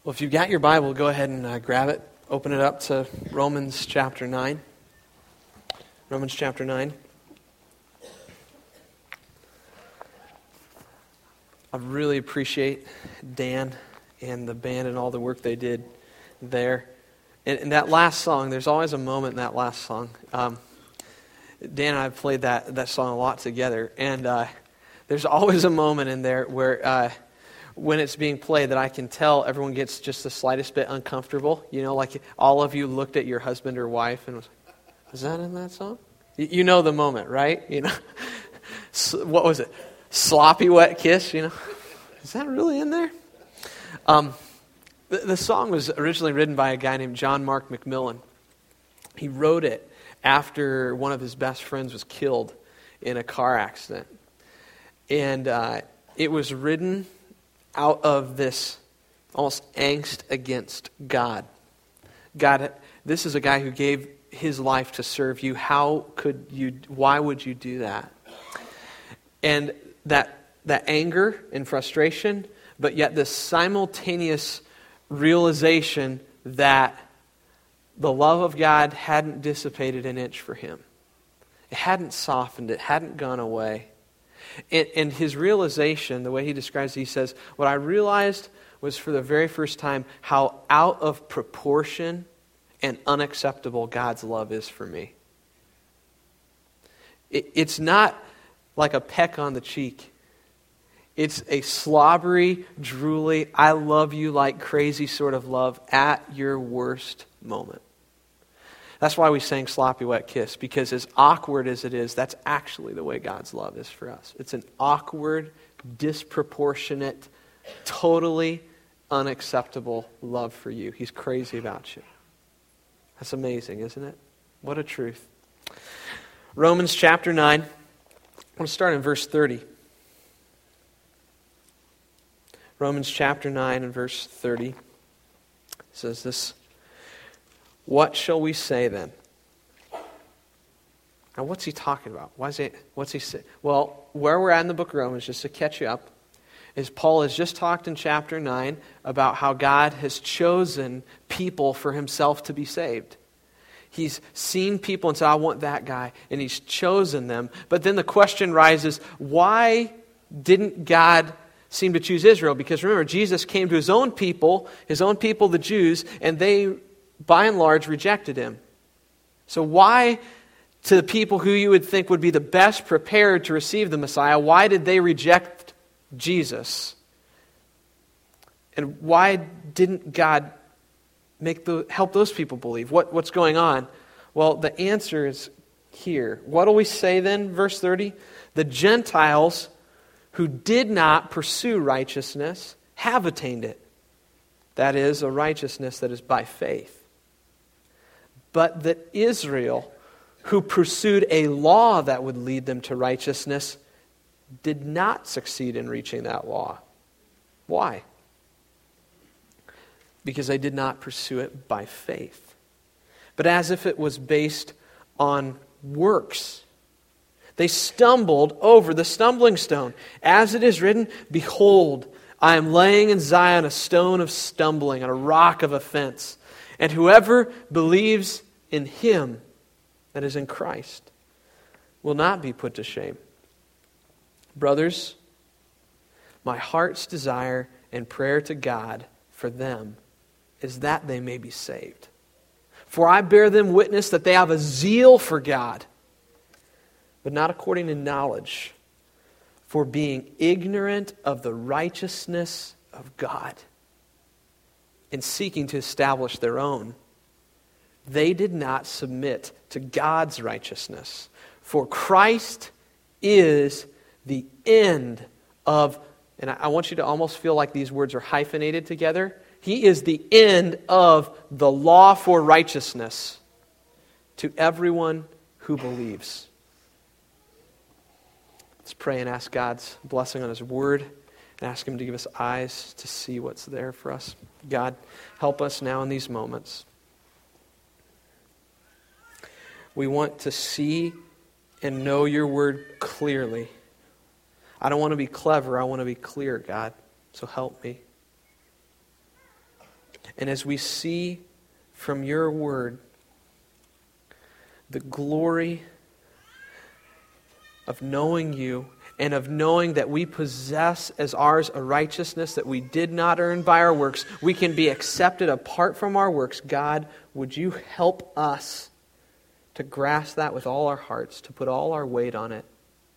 Well, if you've got your Bible, go ahead and grab it. Open it up to Romans chapter 9. Romans chapter 9. I really appreciate Dan and the band and all the work they did there. And that last song, there's always a moment in that last song. Dan and I have played that song a lot together. And there's always a moment in there where when it's being played that I can tell everyone gets just the slightest bit uncomfortable. You know, like all of you looked at your husband or wife and was like, is that in that song? You know the moment, right? You know, what was it? Sloppy wet kiss, you know? Is that really in there? The song was originally written by a guy named John Mark McMillan. He wrote it after one of his best friends was killed in a car accident. And it was written out of this almost angst against God. God, this is a guy who gave his life to serve you. Why would you do that? And that anger and frustration, but yet this simultaneous realization that the love of God hadn't dissipated an inch for him. It hadn't softened, it hadn't gone away. And his realization, the way he describes it, he says, what I realized was for the very first time how out of proportion and unacceptable God's love is for me. It's not like a peck on the cheek. It's a slobbery, drooly, I love you like crazy sort of love at your worst moment. That's why we sang Sloppy Wet Kiss, because as awkward as it is, that's actually the way God's love is for us. It's an awkward, disproportionate, totally unacceptable love for you. He's crazy about you. That's amazing, isn't it? What a truth. Romans chapter 9. I want to start in verse 30. Romans chapter 9 and verse 30 says this. What shall we say then? Now, what's he talking about? What's he saying? Well, where we're at in the book of Romans, just to catch you up, is Paul has just talked in chapter 9 about how God has chosen people for himself to be saved. He's seen people and said, I want that guy, and he's chosen them. But then the question rises, why didn't God seem to choose Israel? Because remember, Jesus came to his own people, the Jews, and they by and large rejected him. So why, to the people who you would think would be the best prepared to receive the Messiah, why did they reject Jesus? And why didn't God help those people believe? What's going on? Well, the answer is here. What do we say then, verse 30? The Gentiles who did not pursue righteousness have attained it. That is, a righteousness that is by faith. But that Israel, who pursued a law that would lead them to righteousness, did not succeed in reaching that law. Why? Because they did not pursue it by faith, but as if it was based on works. They stumbled over the stumbling stone. As it is written, behold, I am laying in Zion a stone of stumbling and a rock of offense. And whoever believes in him, that is in Christ, will not be put to shame. Brothers, my heart's desire and prayer to God for them is that they may be saved. For I bear them witness that they have a zeal for God, but not according to knowledge, for being ignorant of the righteousness of God, in seeking to establish their own, they did not submit to God's righteousness. For Christ is the end of, and I want you to almost feel like these words are hyphenated together. He is the end of the law for righteousness to everyone who believes. Let's pray and ask God's blessing on His Word and ask Him to give us eyes to see what's there for us. God, help us now in these moments. We want to see and know your Word clearly. I don't want to be clever. I want to be clear, God. So help me. And as we see from your word the glory of knowing you and of knowing that we possess as ours a righteousness that we did not earn by our works, we can be accepted apart from our works. God, would you help us to grasp that with all our hearts, to put all our weight on it,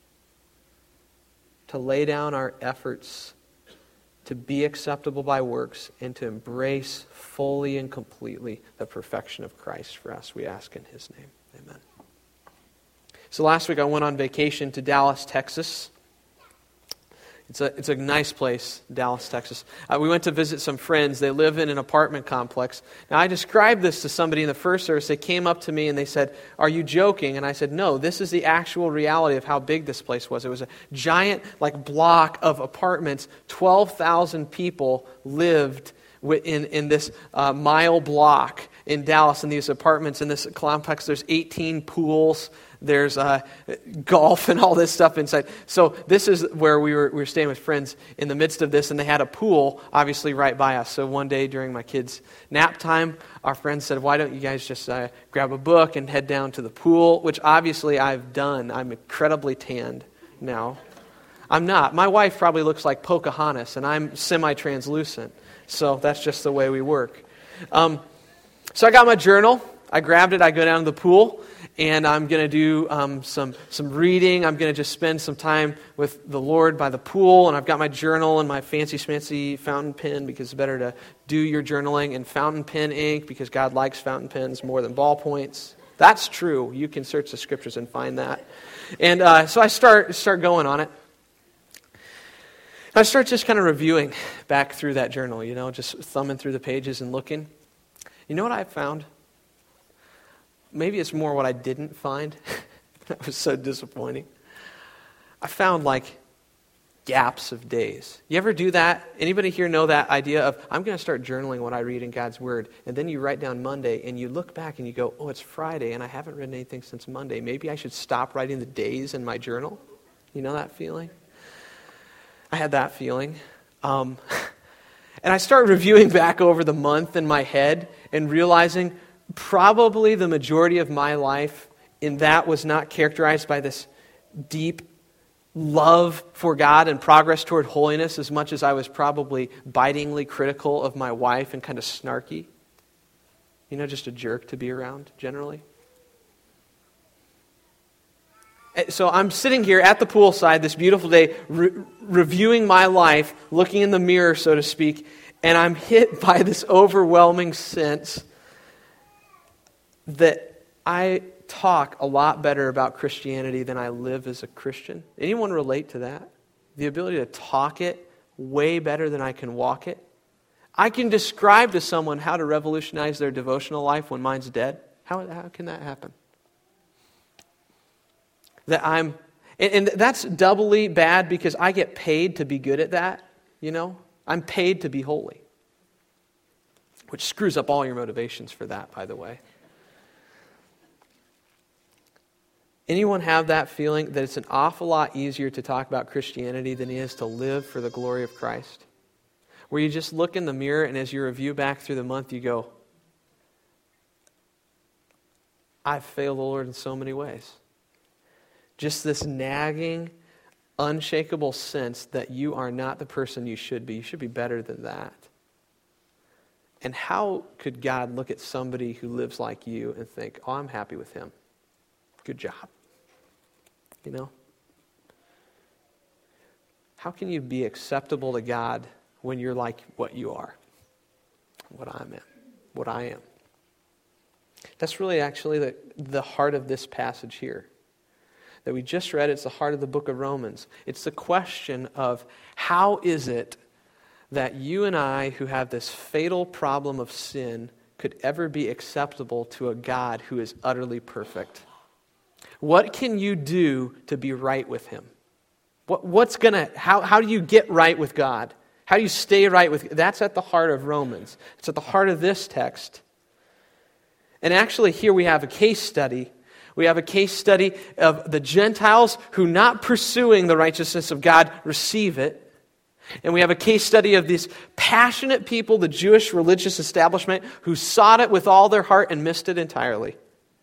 to lay down our efforts to be acceptable by works, and to embrace fully and completely the perfection of Christ for us. We ask in His name. Amen. So last week I went on vacation to Dallas, Texas. It's a nice place, Dallas, Texas. We went to visit some friends. They live in an apartment complex. Now, I described this to somebody in the first service. They came up to me and they said, "Are you joking?" And I said, "No, this is the actual reality of how big this place was." It was a giant block of apartments. 12,000 people lived in this mile block in Dallas in these apartments. In this complex, there's 18 pools. There's golf and all this stuff inside. So this is where we were staying with friends in the midst of this, and they had a pool, obviously, right by us. So one day during my kids' nap time, our friends said, "Why don't you guys just grab a book and head down to the pool?" Which obviously I've done. I'm incredibly tanned now. I'm not. My wife probably looks like Pocahontas, and I'm semi-translucent. So that's just the way we work. So I got my journal. I grabbed it. I go down to the pool. And I'm going to do some reading. I'm going to just spend some time with the Lord by the pool. And I've got my journal and my fancy fountain pen, because it's better to do your journaling in fountain pen ink, because God likes fountain pens more than ballpoints. That's true. You can search the scriptures and find that. And so I start going on it. I start just kind of reviewing back through that journal, just thumbing through the pages and looking. You know what I found? Maybe it's more what I didn't find. That was so disappointing. I found gaps of days. You ever do that? Anybody here know that idea of, I'm going to start journaling what I read in God's Word, and then you write down Monday, and you look back and you go, oh, it's Friday, and I haven't read anything since Monday. Maybe I should stop writing the days in my journal? You know that feeling? I had that feeling. And I started reviewing back over the month in my head and realizing probably the majority of my life in that was not characterized by this deep love for God and progress toward holiness, as much as I was probably bitingly critical of my wife and kind of snarky. Just a jerk to be around, generally. So I'm sitting here at the poolside this beautiful day, reviewing my life, looking in the mirror, so to speak, and I'm hit by this overwhelming sense that I talk a lot better about Christianity than I live as a Christian. Anyone relate to that? The ability to talk it way better than I can walk it. I can describe to someone how to revolutionize their devotional life when mine's dead. How can that happen? And that's doubly bad because I get paid to be good at that, I'm paid to be holy. Which screws up all your motivations for that, by the way. Anyone have that feeling that it's an awful lot easier to talk about Christianity than it is to live for the glory of Christ? Where you just look in the mirror and as you review back through the month, you go, I've failed the Lord in so many ways. Just this nagging, unshakable sense that you are not the person you should be. You should be better than that. And how could God look at somebody who lives like you and think, oh, I'm happy with him? Good job. How can you be acceptable to God when you're like what you are? What I am. That's really actually the heart of this passage here that we just read. It's the heart of the book of Romans. It's the question of how is it that you and I, who have this fatal problem of sin, could ever be acceptable to a God who is utterly perfect? What can you do to be right with him? How do you get right with God? How do you stay right with God? That's at the heart of Romans. It's at the heart of this text. And actually here we have a case study. We have a case study of the Gentiles who, not pursuing the righteousness of God, receive it. And we have a case study of these passionate people, the Jewish religious establishment, who sought it with all their heart and missed it entirely.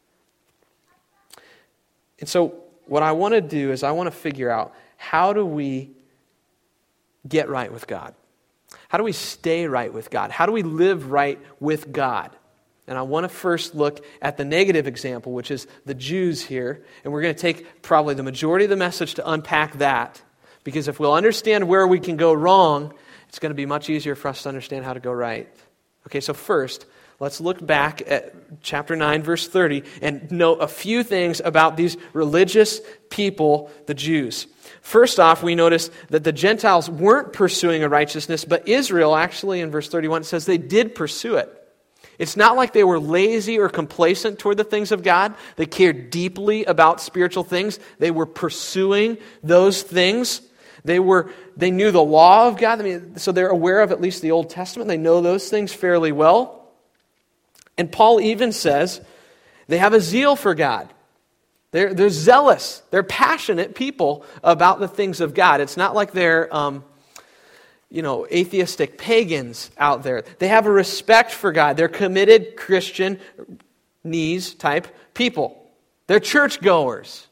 And so what I want to do is I want to figure out, how do we get right with God? How do we stay right with God? How do we live right with God? And I want to first look at the negative example, which is the Jews here. And we're going to take probably the majority of the message to unpack that. Because if we'll understand where we can go wrong, it's going to be much easier for us to understand how to go right. Okay, so first, let's look back at chapter 9, verse 30, and note a few things about these religious people, the Jews. First off, we notice that the Gentiles weren't pursuing a righteousness, but Israel, actually, in verse 31, says they did pursue it. It's not like they were lazy or complacent toward the things of God. They cared deeply about spiritual things. They were pursuing those things. They knew the law of God. I mean, so they're aware of at least the Old Testament. They know those things fairly well. And Paul even says they have a zeal for God. They're zealous. They're passionate people about the things of God. It's not like they're atheistic pagans out there. They have a respect for God. They're committed Christian type people. They're churchgoers,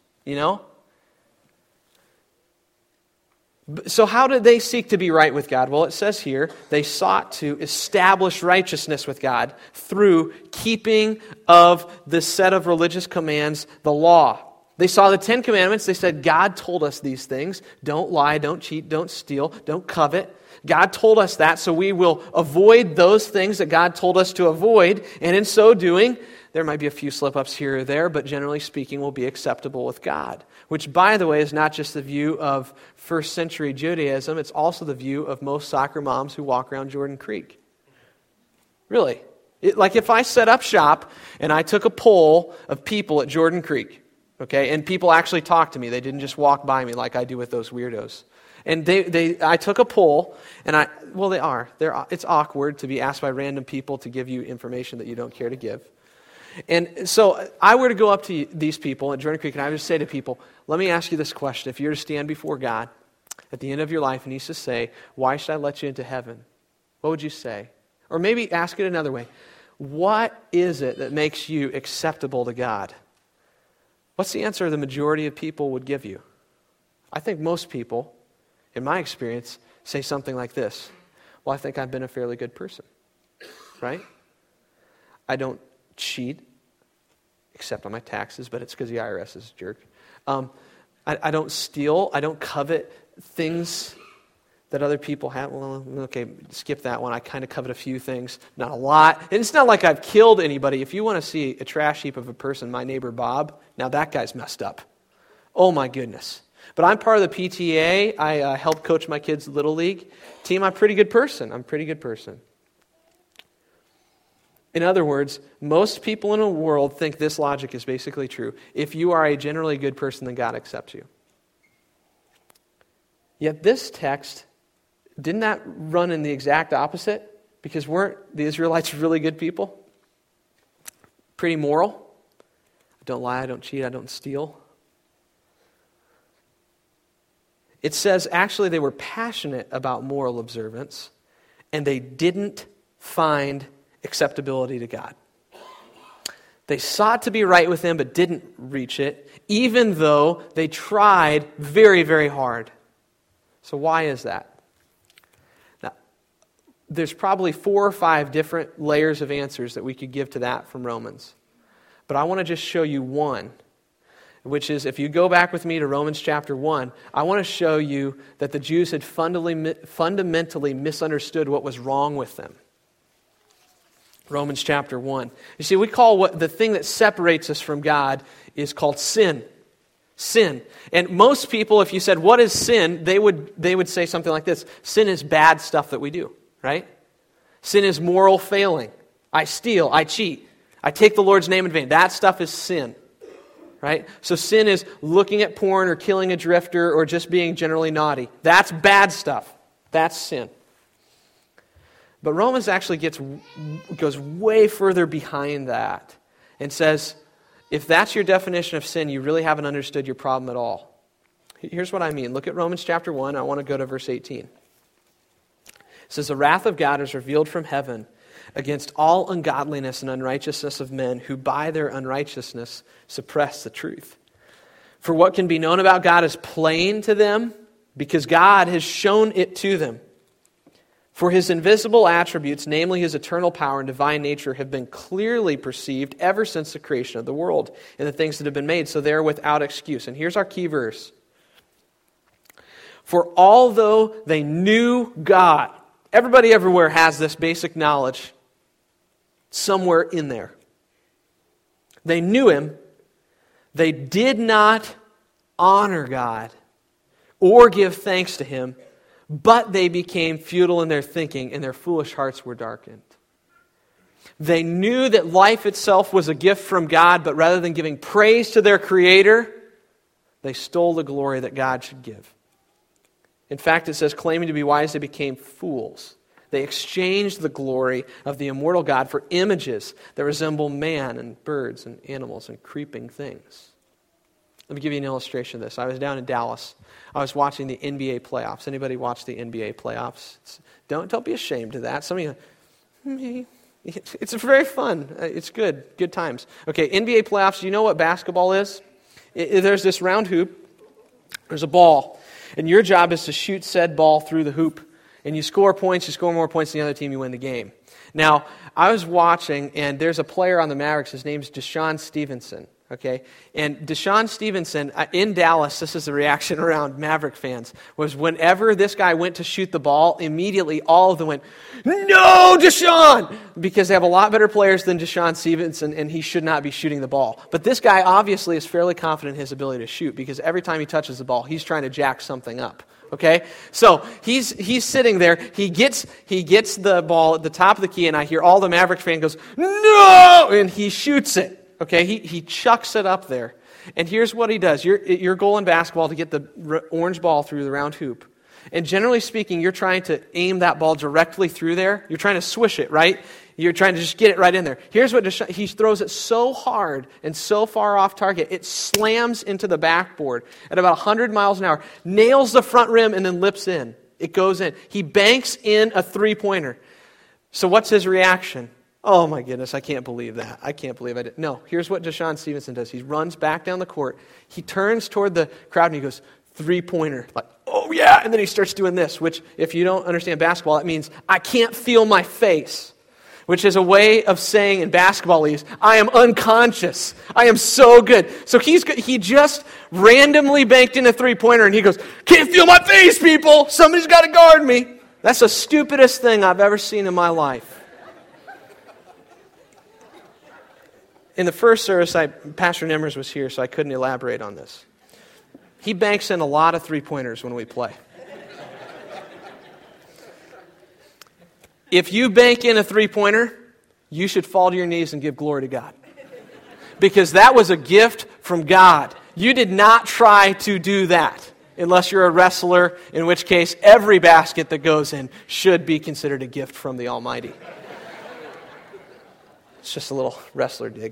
So how did they seek to be right with God? Well, it says here, they sought to establish righteousness with God through keeping of the set of religious commands, the law. They saw the 10 Commandments. They said, God told us these things. Don't lie, don't cheat, don't steal, don't covet. God told us that, so we will avoid those things that God told us to avoid. And in so doing, there might be a few slip-ups here or there, but generally speaking, will be acceptable with God. Which, by the way, is not just the view of first century Judaism, it's also the view of most soccer moms who walk around Jordan Creek. Really. Like if I set up shop and I took a poll of people at Jordan Creek, okay, and people actually talked to me. They didn't just walk by me like I do with those weirdos. And I took a poll, and it's awkward to be asked by random people to give you information that you don't care to give. And so I were to go up to these people at Jordan Creek, and I would just say to people, let me ask you this question. If you were to stand before God at the end of your life and He to say, why should I let you into heaven? What would you say? Or maybe ask it another way. What is it that makes you acceptable to God? What's the answer the majority of people would give you? I think most people, in my experience, say something like this. Well, I think I've been a fairly good person, right? I don't cheat, except on my taxes, but it's because the IRS is a jerk. I don't steal. I don't covet things that other people have. Well, okay, skip that one. I kind of covet a few things, not a lot. And it's not like I've killed anybody. If you want to see a trash heap of a person, my neighbor Bob, now that guy's messed up. Oh my goodness. But I'm part of the PTA. I help coach my kids' Little League team. I'm a pretty good person. In other words, most people in the world think this logic is basically true. If you are a generally good person, then God accepts you. Yet this text, didn't that run in the exact opposite? Because weren't the Israelites really good people? Pretty moral. I don't lie, I don't cheat, I don't steal. It says actually they were passionate about moral observance, and they didn't find acceptability to God. They sought to be right with Him, but didn't reach it, even though they tried very, very hard. So why is that? Now, there's probably 4 or 5 different layers of answers that we could give to that from Romans. But I want to just show you one, which is, if you go back with me to Romans chapter 1, I want to show you that the Jews had fundamentally misunderstood what was wrong with them. Romans chapter 1. You see, we call the thing that separates us from God is called sin. Sin. And most people, if you said, what is sin? They would say something like this. Sin is bad stuff that we do, right? Sin is moral failing. I steal, I cheat, I take the Lord's name in vain. That stuff is sin, right? So sin is looking at porn or killing a drifter or just being generally naughty. That's bad stuff. That's sin. But Romans actually goes way further behind that and says, if that's your definition of sin, you really haven't understood your problem at all. Here's what I mean. Look at Romans chapter 1. I want to go to verse 18. It says, the wrath of God is revealed from heaven against all ungodliness and unrighteousness of men who by their unrighteousness suppress the truth. For what can be known about God is plain to them, because God has shown it to them. For his invisible attributes, namely his eternal power and divine nature, have been clearly perceived ever since the creation of the world and the things that have been made, so they're without excuse. And here's our key verse. For although they knew God, everybody everywhere has this basic knowledge somewhere in there. They knew him. They did not honor God or give thanks to him, but they became futile in their thinking, and their foolish hearts were darkened. They knew that life itself was a gift from God, but rather than giving praise to their Creator, they stole the glory that God should give. In fact, it says, claiming to be wise, they became fools. They exchanged the glory of the immortal God for images that resemble man and birds and animals and creeping things. Let me give you an illustration of this. I was down in Dallas. I was watching the NBA playoffs. Anybody watch the NBA playoffs? Don't be ashamed of that. Some of you, it's very fun. It's good. Good times. Okay, NBA playoffs, do you know what basketball is? There's this round hoop. There's a ball. And your job is to shoot said ball through the hoop. And you score points, you score more points than the other team, you win the game. Now, I was watching, and there's a player on the Mavericks. His name's DeShaun Stevenson. Okay, and DeShaun Stevenson in Dallas, this is the reaction around Maverick fans, was whenever this guy went to shoot the ball, immediately all of them went, "No, DeShaun!" Because they have a lot better players than DeShaun Stevenson, and he should not be shooting the ball. But this guy obviously is fairly confident in his ability to shoot, because every time he touches the ball, he's trying to jack something up. Okay, so he's sitting there. He gets the ball at the top of the key, and I hear all the Maverick fan goes, "No!" and he shoots it. Okay, he chucks it up there. And here's what he does. Your goal in basketball to get the orange ball through the round hoop. And generally speaking, you're trying to aim that ball directly through there. You're trying to swish it, right? You're trying to just get it right in there. Here's what he throws it so hard and so far off target, it slams into the backboard at about 100 miles an hour, nails the front rim, and then lips in. It goes in. He banks in a three-pointer. So what's his reaction? Oh my goodness, I can't believe that. I can't believe I did. No, here's what DeShaun Stevenson does. He runs back down the court. He turns toward the crowd and he goes, three-pointer. Like, oh yeah. And then he starts doing this, which if you don't understand basketball, that means I can't feel my face, which is a way of saying in basketball leagues, I am unconscious. I am so good. So he just randomly banked in a three-pointer and he goes, can't feel my face, people. Somebody's got to guard me. That's the stupidest thing I've ever seen in my life. In the first service, Pastor Nimmers was here, so I couldn't elaborate on this. He banks in a lot of three-pointers when we play. If you bank in a three-pointer, you should fall to your knees and give glory to God. Because that was a gift from God. You did not try to do that, unless you're a wrestler, in which case every basket that goes in should be considered a gift from the Almighty. It's just a little wrestler dig.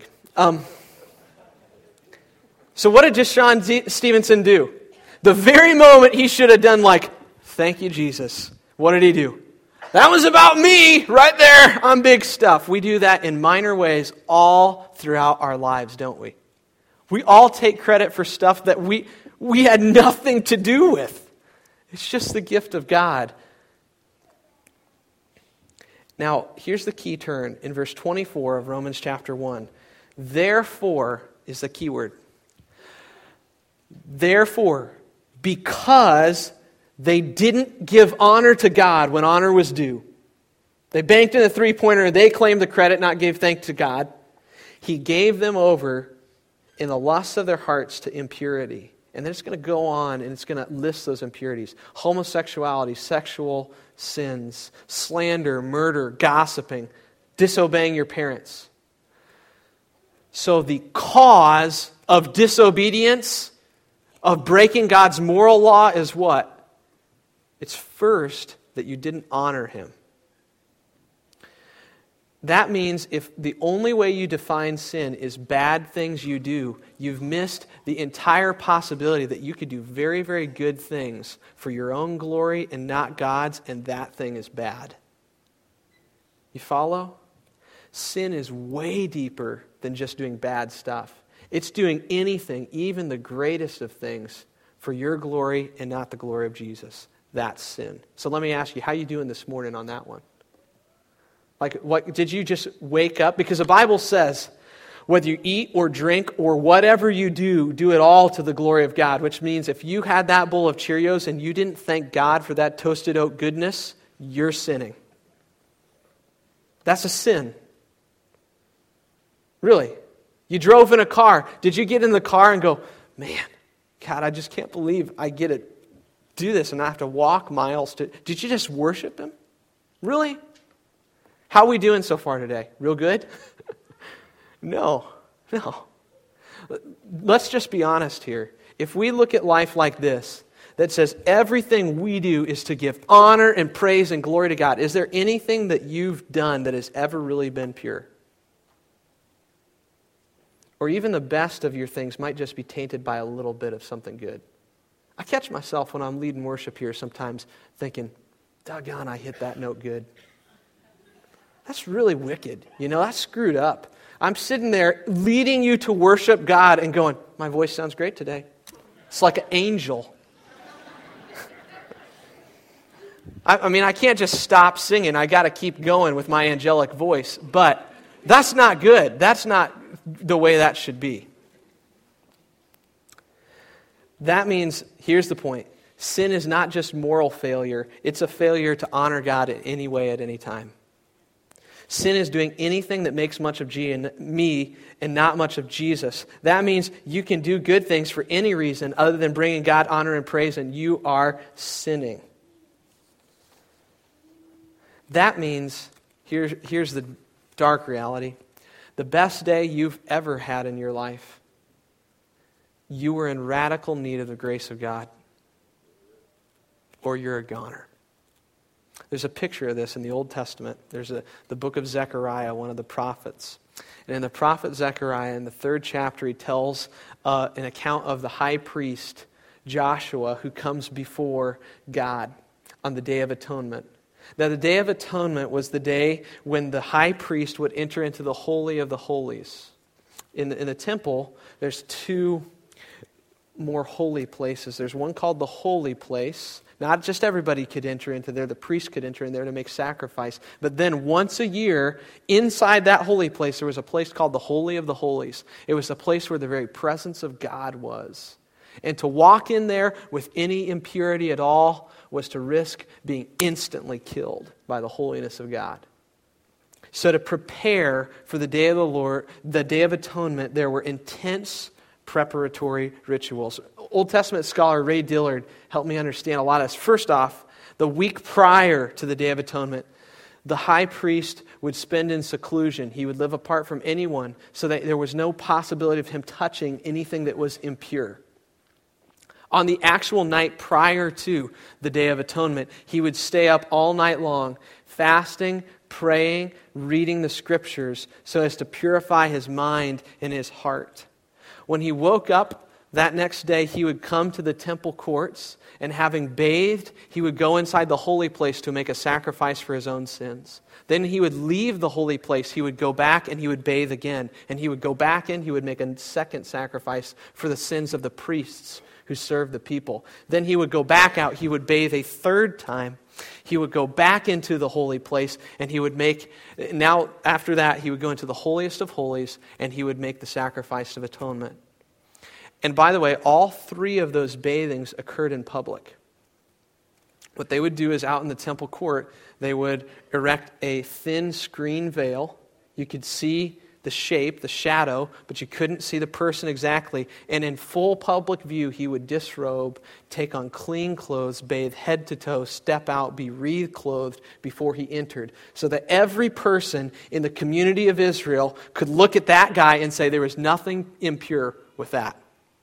So what did DeShaun Stevenson do? The very moment he should have done thank you, Jesus. What did he do? That was about me right there. I'm big stuff. We do that in minor ways all throughout our lives, don't we? We all take credit for stuff that we had nothing to do with. It's just the gift of God. Now, here's the key turn in verse 24 of Romans chapter 1. Therefore is the key word. Therefore, because they didn't give honor to God when honor was due. They banked in a three-pointer, they claimed the credit, not gave thanks to God. He gave them over in the lusts of their hearts to impurity. And then it's going to go on and it's going to list those impurities. Homosexuality, sexual sins, slander, murder, gossiping, disobeying your parents. So the cause of disobedience, of breaking God's moral law is what? It's first that you didn't honor Him. That means if the only way you define sin is bad things you do, you've missed the entire possibility that you could do very, very good things for your own glory and not God's, and that thing is bad. You follow? Sin is way deeper than just doing bad stuff. It's doing anything, even the greatest of things, for your glory and not the glory of Jesus. That's sin. So let me ask you, how are you doing this morning on that one? Like, what did you just wake up? Because the Bible says, whether you eat or drink or whatever you do, do it all to the glory of God. Which means if you had that bowl of Cheerios and you didn't thank God for that toasted oat goodness, you're sinning. That's a sin. Really. You drove in a car. Did you get in the car and go, man, God, I just can't believe I get to do this and I have to walk miles to... Did you just worship Him? Really? How are we doing so far today? Real good? No. Let's just be honest here. If we look at life like this, that says everything we do is to give honor and praise and glory to God, is there anything that you've done that has ever really been pure? Or even the best of your things might just be tainted by a little bit of something good. I catch myself when I'm leading worship here sometimes thinking, doggone, I hit that note good. That's really wicked. That's screwed up. I'm sitting there leading you to worship God and going, my voice sounds great today. It's like an angel. I can't just stop singing. I got to keep going with my angelic voice. But that's not good. That's not the way that should be. That means, here's the point. Sin is not just moral failure. It's a failure to honor God in any way at any time. Sin is doing anything that makes much of me and not much of Jesus. That means you can do good things for any reason other than bringing God honor and praise, and you are sinning. That means, here's the dark reality. The best day you've ever had in your life, you were in radical need of the grace of God. Or you're a goner. There's a picture of this in the Old Testament. There's the book of Zechariah, one of the prophets. And in the prophet Zechariah, in the 3rd chapter, he tells an account of the high priest, Joshua, who comes before God on the Day of Atonement. Now, the Day of Atonement was the day when the high priest would enter into the Holy of the Holies. In the temple, there's 2 more holy places. There's one called the Holy Place. Not just everybody could enter into there. The priest could enter in there to make sacrifice. But then once a year, inside that holy place, there was a place called the Holy of the Holies. It was a place where the very presence of God was. And to walk in there with any impurity at all was to risk being instantly killed by the holiness of God. So to prepare for the day of the Lord, the Day of Atonement, there were intense preparatory rituals. Old Testament scholar Ray Dillard helped me understand a lot of this. First off, the week prior to the Day of Atonement, the high priest would spend in seclusion. He would live apart from anyone so that there was no possibility of him touching anything that was impure. On the actual night prior to the Day of Atonement, he would stay up all night long, fasting, praying, reading the Scriptures so as to purify his mind and his heart. When he woke up that next day, he would come to the temple courts, and having bathed, he would go inside the holy place to make a sacrifice for his own sins. Then he would leave the holy place. He would go back and he would bathe again. And he would go back in, he would make a second sacrifice for the sins of the priests who served the people. Then he would go back out, he would bathe a 3rd time. He would go back into the holy place, and he would now after that, he would go into the holiest of holies, and he would make the sacrifice of atonement. And by the way, all 3 of those bathings occurred in public. What they would do is out in the temple court, they would erect a thin screen veil. You could see the shape, the shadow, but you couldn't see the person exactly. And in full public view, he would disrobe, take on clean clothes, bathe head to toe, step out, be re-clothed before he entered. So that every person in the community of Israel could look at that guy and say there was nothing impure with that.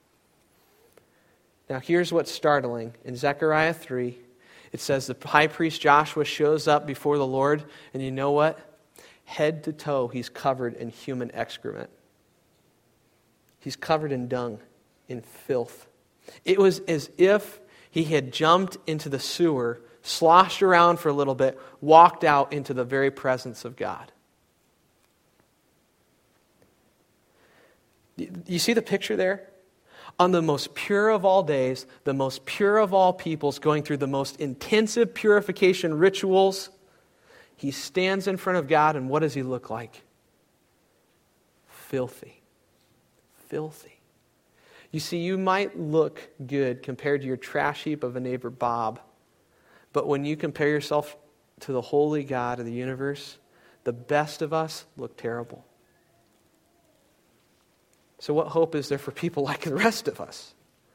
Now here's what's startling. In Zechariah 3, it says the high priest Joshua shows up before the Lord, and you know what? head to toe, he's covered in human excrement. He's covered in dung, in filth. It was as if he had jumped into the sewer, sloshed around for a little bit, walked out into the very presence of God. You see the picture there? On the most pure of all days, the most pure of all peoples, going through the most intensive purification rituals, he stands in front of God, and what does he look like? Filthy. Filthy. You see, you might look good compared to your trash heap of a neighbor Bob, but when you compare yourself to the holy God of the universe, the best of us look terrible. So what hope is there for people like the rest of us?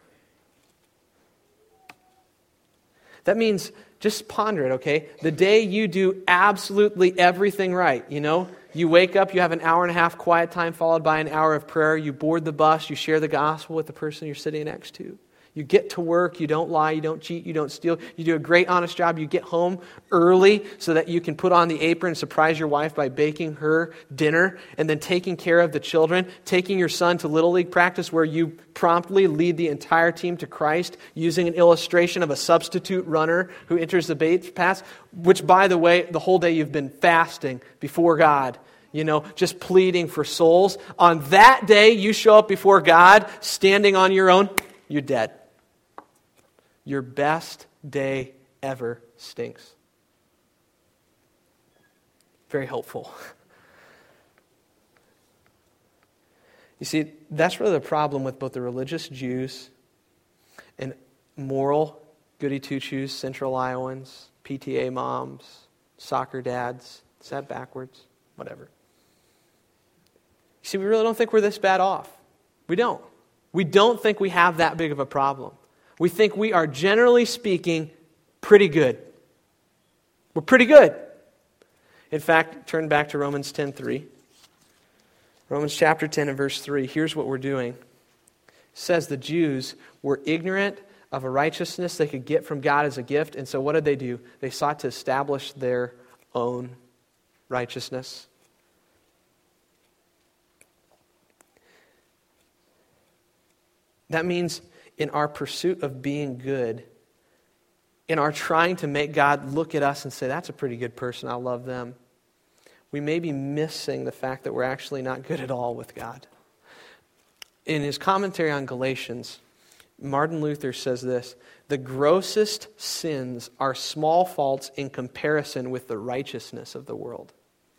That means, just ponder it, okay? The day you do absolutely everything right, you wake up, you have an hour and a half quiet time followed by an hour of prayer, you board the bus, you share the gospel with the person you're sitting next to. You get to work, you don't lie, you don't cheat, you don't steal, you do a great honest job, you get home early so that you can put on the apron and surprise your wife by baking her dinner, and then taking care of the children, taking your son to Little League practice where you promptly lead the entire team to Christ using an illustration of a substitute runner who enters the bait pass, which, by the way, the whole day you've been fasting before God, just pleading for souls. On that day, you show up before God standing on your own, you're dead. Your best day ever stinks. Very hopeful. You see, that's really the problem with both the religious Jews and moral goody two-shoes, Central Iowans, PTA moms, soccer dads. Is that backwards? Whatever. You see, we really don't think we're this bad off. We don't. We don't think we have that big of a problem. We think we are, generally speaking, pretty good. We're pretty good. In fact, turn back to Romans 10:3. Romans chapter 10 and verse 3. Here's what we're doing. It says the Jews were ignorant of a righteousness they could get from God as a gift. And so what did they do? They sought to establish their own righteousness. That means in our pursuit of being good, in our trying to make God look at us and say, that's a pretty good person, I love them, we may be missing the fact that we're actually not good at all with God. In his commentary on Galatians, Martin Luther says this: the grossest sins are small faults in comparison with the righteousness of the world.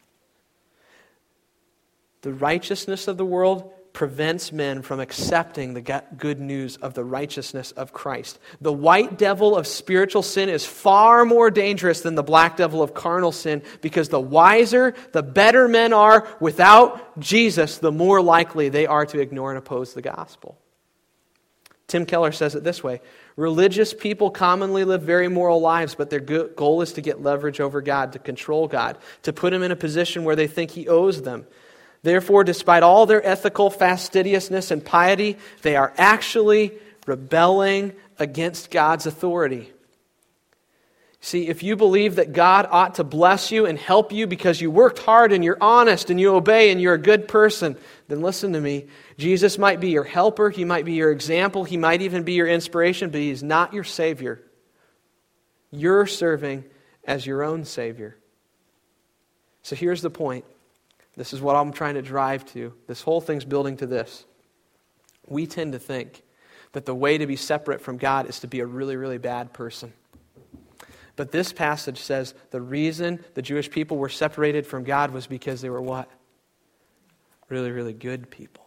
The righteousness of the world prevents men from accepting the good news of the righteousness of Christ. The white devil of spiritual sin is far more dangerous than the black devil of carnal sin, because the wiser, the better men are without Jesus, the more likely they are to ignore and oppose the gospel. Tim Keller says it this way: religious people commonly live very moral lives, but their goal is to get leverage over God, to control God, to put Him in a position where they think He owes them. Therefore, despite all their ethical fastidiousness and piety, they are actually rebelling against God's authority. See, if you believe that God ought to bless you and help you because you worked hard and you're honest and you obey and you're a good person, then listen to me. Jesus might be your helper, He might be your example, He might even be your inspiration, but He is not your Savior. You're serving as your own Savior. So here's the point. This is what I'm trying to drive to. This whole thing's building to this. We tend to think that the way to be separate from God is to be a really, really bad person. But this passage says the reason the Jewish people were separated from God was because they were what? Really, really good people.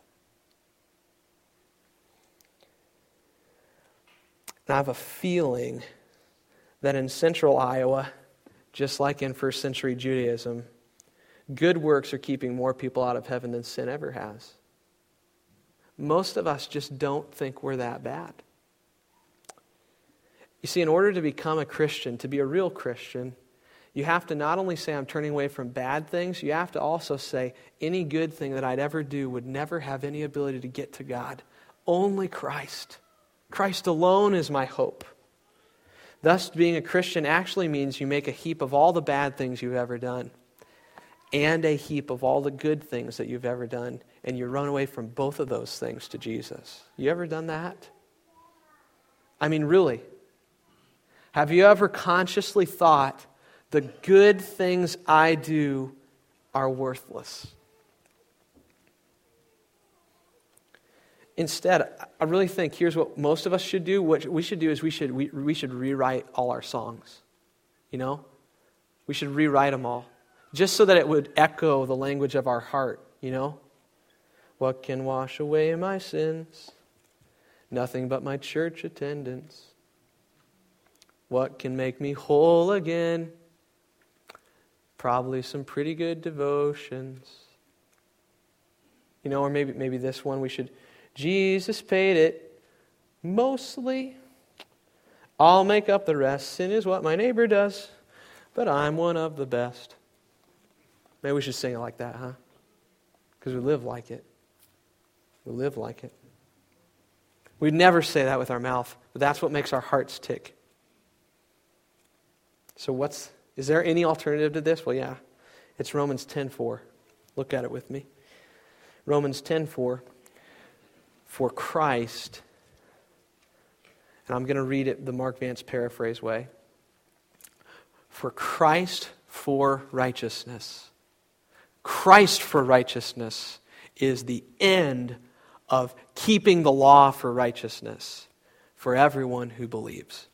And I have a feeling that in central Iowa, just like in first century Judaism, good works are keeping more people out of heaven than sin ever has. Most of us just don't think we're that bad. You see, in order to become a Christian, to be a real Christian, you have to not only say, I'm turning away from bad things, you have to also say, any good thing that I'd ever do would never have any ability to get to God. Only Christ. Christ alone is my hope. Thus, being a Christian actually means you make a heap of all the bad things you've ever done. and a heap of all the good things that you've ever done, and you run away from both of those things to Jesus. You ever done that? I mean, really? Have you ever consciously thought, the good things I do are worthless? Instead, I really think here's what most of us should do. What we should do is we should rewrite all our songs. You know? We should rewrite them all. Just so that it would echo the language of our heart, you know? What can wash away my sins? Nothing but my church attendance. What can make me whole again? Probably some pretty good devotions. You know, or maybe this one we should... Jesus paid it mostly. I'll make up the rest. Sin is what my neighbor does, but I'm one of the best. Maybe we should sing it like that, huh? Because we live like it. We live like it. We'd never say that with our mouth, but that's what makes our hearts tick. So is there any alternative to this? Well, yeah. It's Romans 10:4. Look at it with me. Romans 10:4. For Christ, and I'm going to read it the Mark Vance paraphrase way. For Christ for righteousness. Christ for righteousness is the end of keeping the law for righteousness for everyone who believes.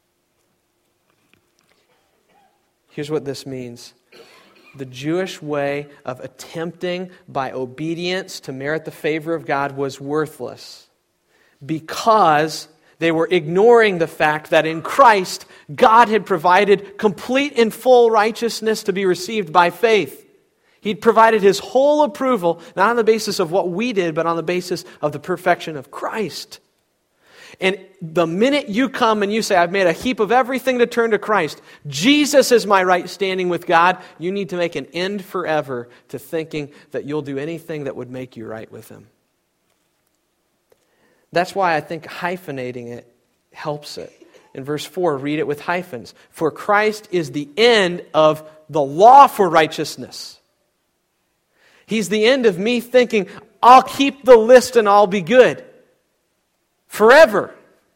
Here's what this means. The Jewish way of attempting by obedience to merit the favor of God was worthless because they were ignoring the fact that in Christ, God had provided complete and full righteousness to be received by faith. He'd provided His whole approval, not on the basis of what we did, but on the basis of the perfection of Christ. And the minute you come and you say, I've made a heap of everything to turn to Christ, Jesus is my right standing with God, you need to make an end forever to thinking that you'll do anything that would make you right with Him. That's why I think hyphenating it helps it. In verse 4, read it with hyphens. For Christ is the end of the law for righteousness. He's the end of me thinking, I'll keep the list and I'll be good. Forever.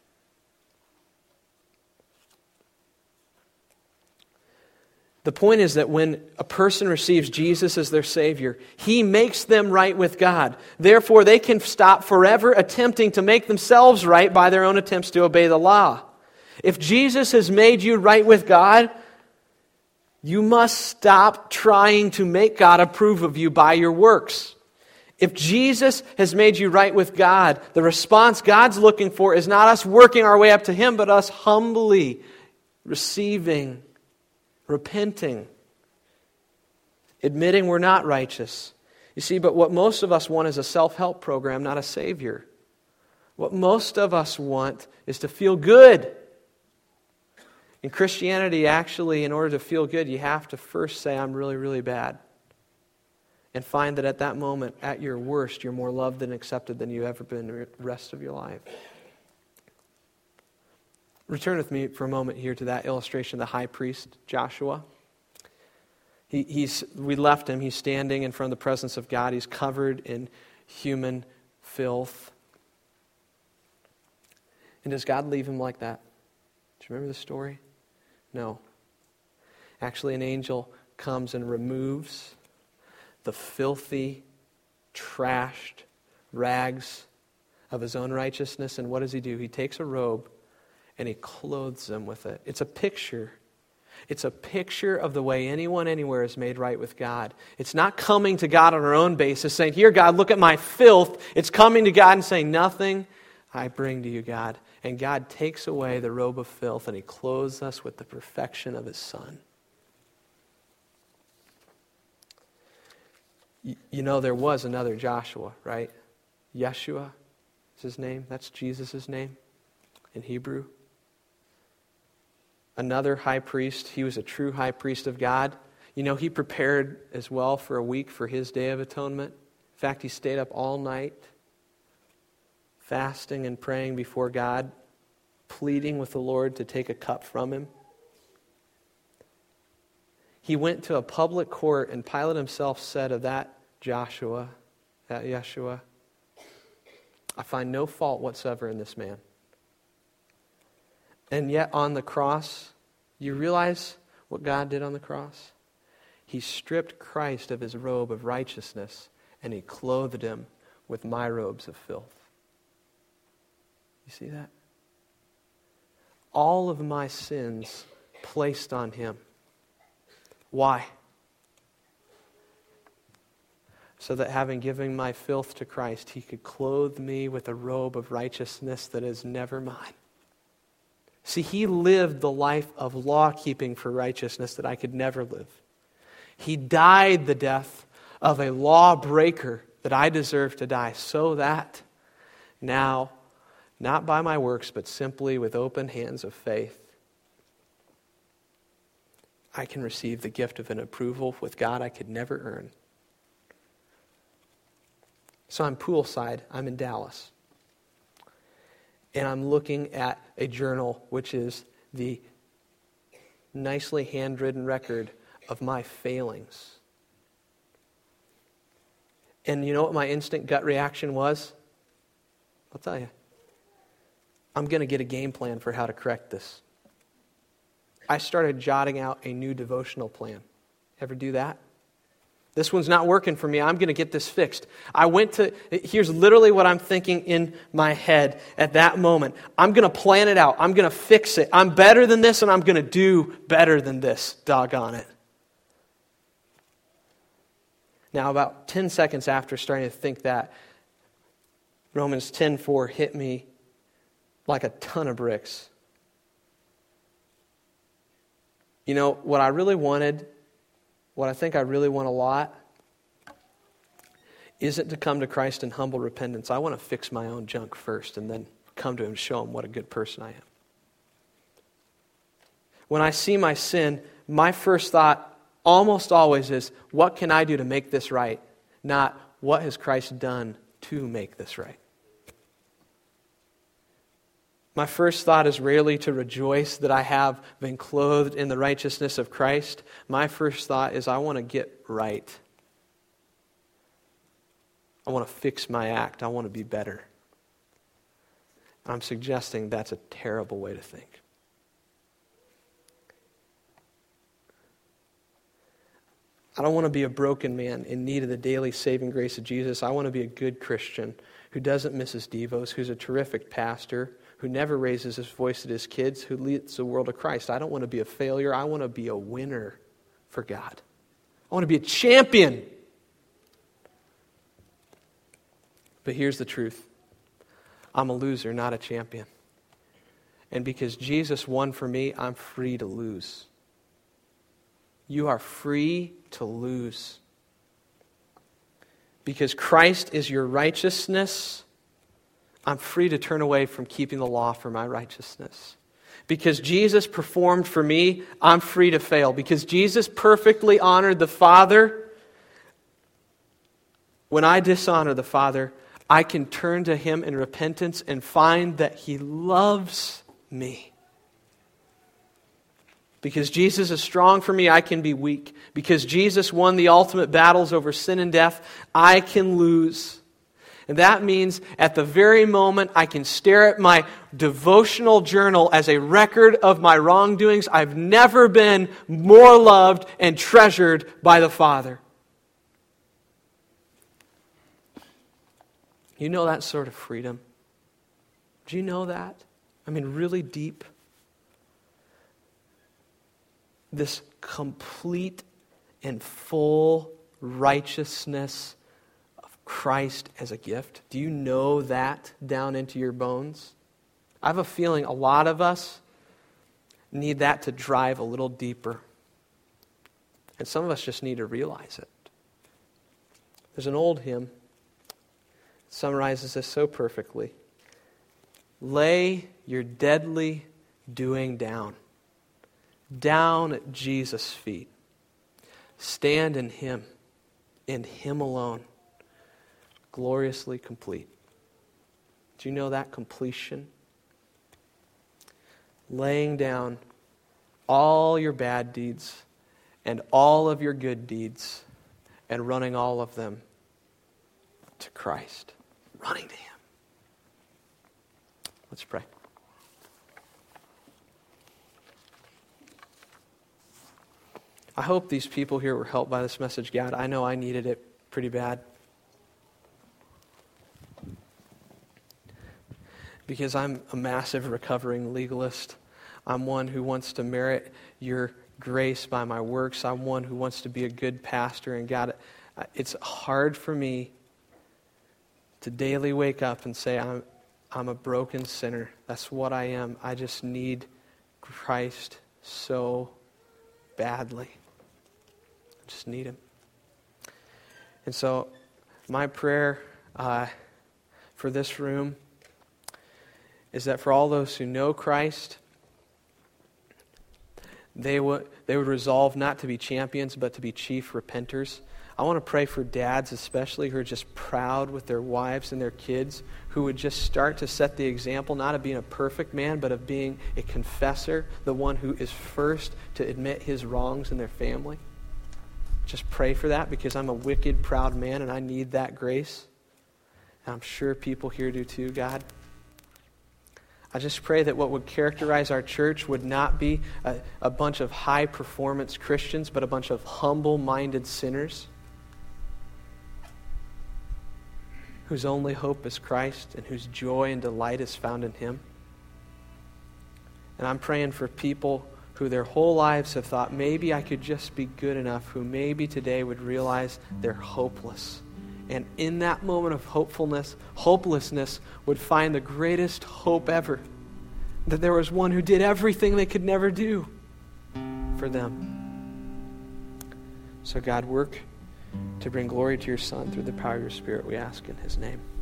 The point is that when a person receives Jesus as their Savior, He makes them right with God. Therefore, they can stop forever attempting to make themselves right by their own attempts to obey the law. If Jesus has made you right with God, you must stop trying to make God approve of you by your works. If Jesus has made you right with God, the response God's looking for is not us working our way up to Him, but us humbly receiving, repenting, admitting we're not righteous. You see, but what most of us want is a self-help program, not a Savior. What most of us want is to feel good. In Christianity, actually, in order to feel good, you have to first say, I'm really, really bad. And find that at that moment, at your worst, you're more loved and accepted than you've ever been the rest of your life. Return with me for a moment here to that illustration of the high priest, Joshua. We left him. He's standing in front of the presence of God. He's covered in human filth. And does God leave him like that? Do you remember the story? No. Actually, an angel comes and removes the filthy, trashed rags of his own righteousness. And what does he do? He takes a robe and he clothes him with it. It's a picture. It's a picture of the way anyone anywhere is made right with God. It's not coming to God on our own basis, saying, here, God, look at my filth. It's coming to God and saying, nothing I bring to you, God. And God takes away the robe of filth and He clothes us with the perfection of His Son. You know, there was another Joshua, right? Yeshua is his name. That's Jesus' name in Hebrew. Another high priest. He was a true high priest of God. You know, he prepared as well for a week for his Day of Atonement. In fact, he stayed up all night, fasting and praying before God, pleading with the Lord to take a cup from Him. He went to a public court, and Pilate himself said of that Yeshua, I find no fault whatsoever in this man. And yet on the cross, you realize what God did on the cross? He stripped Christ of his robe of righteousness, and he clothed him with my robes of filth. You see that? All of my sins placed on him. Why? So that having given my filth to Christ, he could clothe me with a robe of righteousness that is never mine. See, he lived the life of law-keeping for righteousness that I could never live. He died the death of a lawbreaker that I deserve to die, so that now, not by my works, but simply with open hands of faith, I can receive the gift of an approval with God I could never earn. So I'm poolside. I'm in Dallas. And I'm looking at a journal which is the nicely handwritten record of my failings. And you know what my instant gut reaction was? I'll tell you. I'm going to get a game plan for how to correct this. I started jotting out a new devotional plan. Ever do that? This one's not working for me. I'm going to get this fixed. Here's literally what I'm thinking in my head at that moment. I'm going to plan it out. I'm going to fix it. I'm better than this, and I'm going to do better than this. Doggone it. Now, about 10 seconds after starting to think that, Romans 10:4 hit me like a ton of bricks. You know, what I really wanted, what I think I really want a lot, isn't to come to Christ in humble repentance. I want to fix my own junk first and then come to Him and show Him what a good person I am. When I see my sin, my first thought almost always is, what can I do to make this right? Not, what has Christ done to make this right? My first thought is rarely to rejoice that I have been clothed in the righteousness of Christ. My first thought is, I want to get right. I want to fix my act. I want to be better. I'm suggesting that's a terrible way to think. I don't want to be a broken man in need of the daily saving grace of Jesus. I want to be a good Christian who doesn't miss his devos, who's a terrific pastor, who never raises his voice at his kids, who leads the world to Christ. I don't want to be a failure. I want to be a winner for God. I want to be a champion. But here's the truth. I'm a loser, not a champion. And because Jesus won for me, I'm free to lose. You are free to lose. Because Christ is your righteousness, I'm free to turn away from keeping the law for my righteousness. Because Jesus performed for me, I'm free to fail. Because Jesus perfectly honored the Father, when I dishonor the Father, I can turn to Him in repentance and find that He loves me. Because Jesus is strong for me, I can be weak. Because Jesus won the ultimate battles over sin and death, I can lose. And that means at the very moment I can stare at my devotional journal as a record of my wrongdoings, I've never been more loved and treasured by the Father. You know that sort of freedom? Do you know that? I mean, really deep. This complete and full righteousness of Christ as a gift. Do you know that down into your bones? I have a feeling a lot of us need that to drive a little deeper. And some of us just need to realize it. There's an old hymn that summarizes this so perfectly. Lay your deadly doing down at Jesus' feet. Stand in Him alone, gloriously complete. Do you know that completion? Laying down all your bad deeds and all of your good deeds and running all of them to Christ. Running to Him. Let's pray. I hope these people here were helped by this message, God. I know I needed it pretty bad. Because I'm a massive recovering legalist. I'm one who wants to merit your grace by my works. I'm one who wants to be a good pastor. And God, it's hard for me to daily wake up and say, I'm a broken sinner. That's what I am. I just need Christ so badly. I just need Him. And so my prayer for this room is that for all those who know Christ, they would resolve not to be champions, but to be chief repenters. I want to pray for dads especially who are just proud with their wives and their kids, who would just start to set the example, not of being a perfect man, but of being a confessor, the one who is first to admit his wrongs in their family. Just pray for that, because I'm a wicked, proud man and I need that grace. And I'm sure people here do too, God. I just pray that what would characterize our church would not be a bunch of high-performance Christians, but a bunch of humble-minded sinners whose only hope is Christ and whose joy and delight is found in Him. And I'm praying for people who their whole lives have thought, maybe I could just be good enough, who maybe today would realize they're hopeless. And in that moment of hopelessness would find the greatest hope ever. That there was one who did everything they could never do for them. So God, work to bring glory to your Son through the power of your Spirit, we ask in His name.